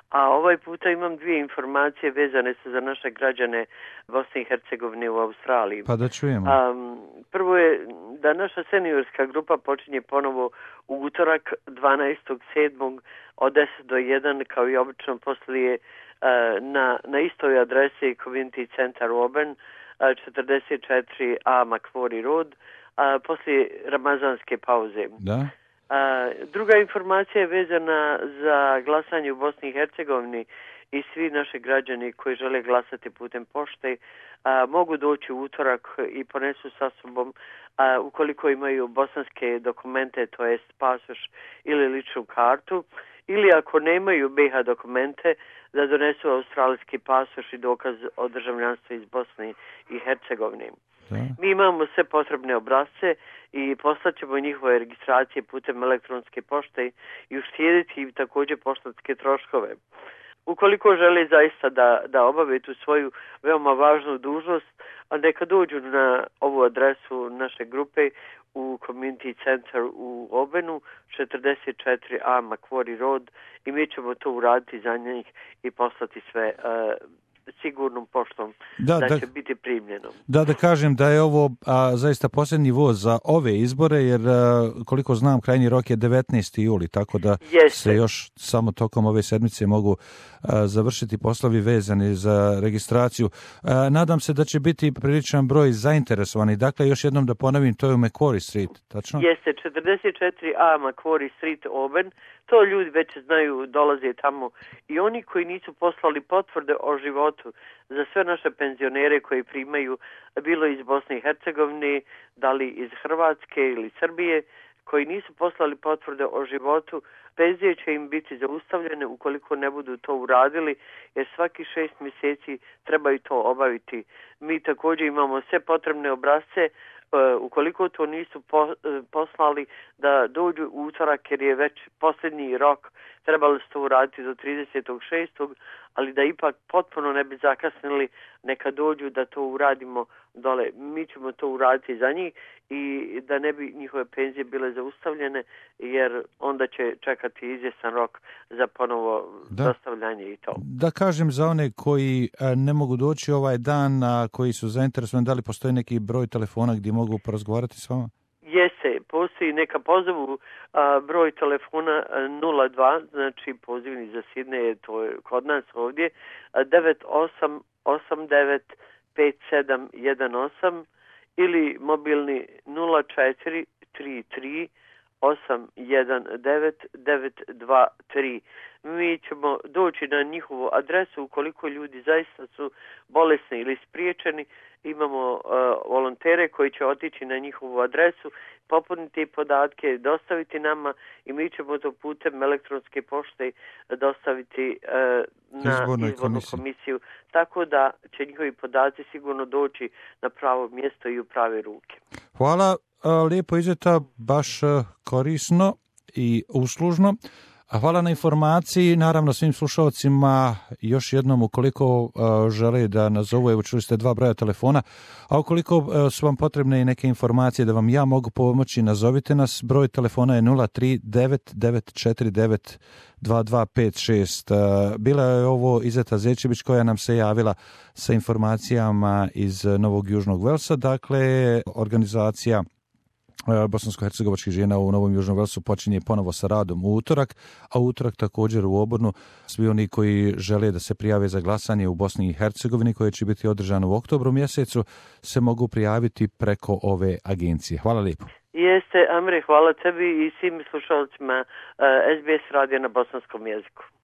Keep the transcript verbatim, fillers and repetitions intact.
A ovaj puta imam dvije informacije vezane su za naše građane Bosne i Hercegovine u Australiji. Pa da čujemo. Um, prvo je da naša seniorska grupa počinje ponovo u utorak dvanaestog sedmog od deset do jedan kao i obično poslije uh, na, na istoj adresi Community Center Auburn, uh, četrdeset četiri A Macquarie Road, uh, poslije ramazanske pauze. Da. A, druga informacija je vezana za glasanje u Bosni i Hercegovini i svi naši građani koji žele glasati putem pošte a, mogu doći u utorak i ponesu sa sobom a, ukoliko imaju bosanske dokumente, to jest pasoš ili ličnu kartu, ili ako nemaju B iH dokumente da donesu australijski pasoš i dokaz o državljanstvu iz Bosne i Hercegovine. Da. Mi imamo sve potrebne obrasce i poslaćemo njihove registracije putem elektronske pošte i uštediti im također poštanske troškove. Ukoliko žele zaista da, da obave tu svoju veoma važnu dužnost, a neka dođu na ovu adresu naše grupe u Community Center u Aubenu, četrdeset četiri A Macquarie Road, i mi ćemo to uraditi za njih i poslati sve uh, sigurnom poštom da, da, da će biti primljeno. Da, da kažem da je ovo a, zaista posljednji voz za ove izbore, jer a, koliko znam krajnji rok je devetnaesti juli, tako da Jeste. se još samo tokom ove sedmice mogu a, završiti poslovi vezani za registraciju. A, nadam se da će biti priličan broj zainteresovanih. Dakle, još jednom da ponovim, to je u Macquarie Street, tačno? Jeste, četrdeset četiri A Macquarie Street, Auburn. To ljudi već znaju, dolaze tamo i oni koji nisu poslali potvrde o životu za sve naše penzionere koji primaju bilo iz Bosne i Hercegovine, da li iz Hrvatske ili Srbije, koji nisu poslali potvrde o životu, penzije će im biti zaustavljene ukoliko ne budu to uradili, jer svaki šest mjeseci trebaju to obaviti. Mi također imamo sve potrebne obrasce. Uh, ukoliko to nisu po, uh, poslali da dođu u utorak, jer je već posljednji rok, trebali su to uraditi do tridesetog šestog ali da ipak potpuno ne bi zakasnili, neka dođu da to uradimo dole. Mi ćemo to uraditi za njih i da ne bi njihove penzije bile zaustavljene, jer onda će čekati izvjestan rok za ponovo da. dostavljanje i to. Da kažem za one koji ne mogu doći ovaj dan, a koji su zainteresovani, da li postoji neki broj telefona gdje mogu porazgovarati s vama? Jeste, postoji, neka pozovu a, broj telefona nula dva, znači pozivni za Sidneje, to je kod nas ovdje, devet osam osam devet pet sedam jedan osam ili mobilni nula četiri tri tri osam jedan devet devet dva tri. Mi ćemo doći na njihovu adresu ukoliko ljudi zaista su bolesni ili spriječeni. Imamo uh, volontere koji će otići na njihovu adresu, popuniti podatke, dostaviti nama i mi ćemo to putem elektronske pošte dostaviti uh, na izbornu komisiju. komisiju. Tako da će njihovi podaci sigurno doći na pravo mjesto i u prave ruke. Hvala, lijepo izvjeta, baš korisno i uslužno. Hvala na informaciji, naravno svim slušalcima još jednom ukoliko uh, žele da nazovu, evo čuli ste dva broja telefona, a ukoliko uh, su vam potrebne i neke informacije da vam ja mogu pomoći, nazovite nas, broj telefona je nula tri devet devet četiri devet dva dva pet šest. Uh, bila je ovo Izeta Zečević koja nam se javila sa informacijama iz Novog Južnog Velsa, dakle organizacija bosansko-hercegovačkih žena u Novom Južnom Velsu počinje ponovo sa radom u utorak, a u utorak također u Obornu svi oni koji žele da se prijave za glasanje u Bosni i Hercegovini koje će biti održano u oktobru mjesecu se mogu prijaviti preko ove agencije. Hvala lijepo. Jeste, Amre, hvala tebi i svim slušalcima uh, S B S radija na bosanskom jeziku.